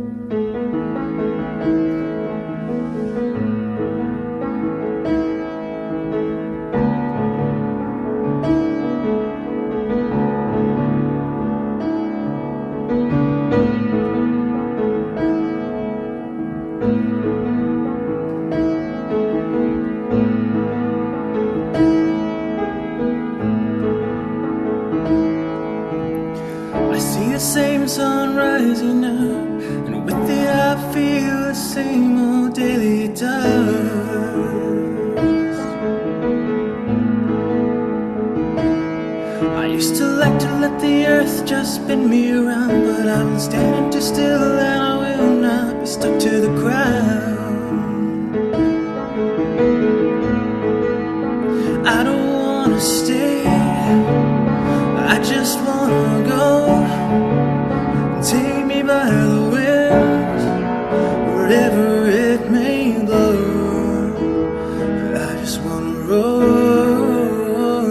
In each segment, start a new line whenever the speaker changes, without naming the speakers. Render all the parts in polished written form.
I see the same sun rising up, and with it I feel the same old daily dust. I used to like to let the earth just spin me around, but I've been standing too still and I will not be stuck to the ground. I don't wanna stay, I just wanna go. Take me by the wind, wherever it may blow. I just wanna roll.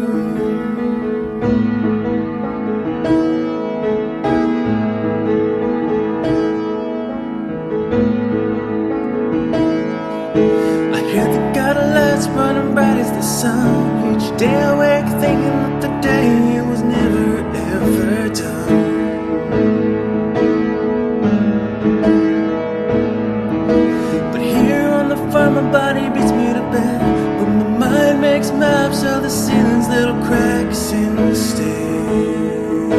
I hear the gutter lights burning bright as the sun. Each day I wake thinking that the day was never ever done. But here on the farm my body beats me to bed, but my mind makes maps of the ceiling's little cracks in the stairs.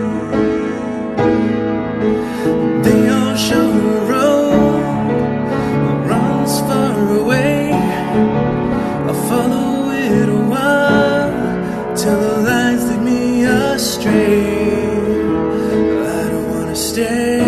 They all show a road that runs far away. I'll follow it a while till the lines lead me astray. I don't wanna stay.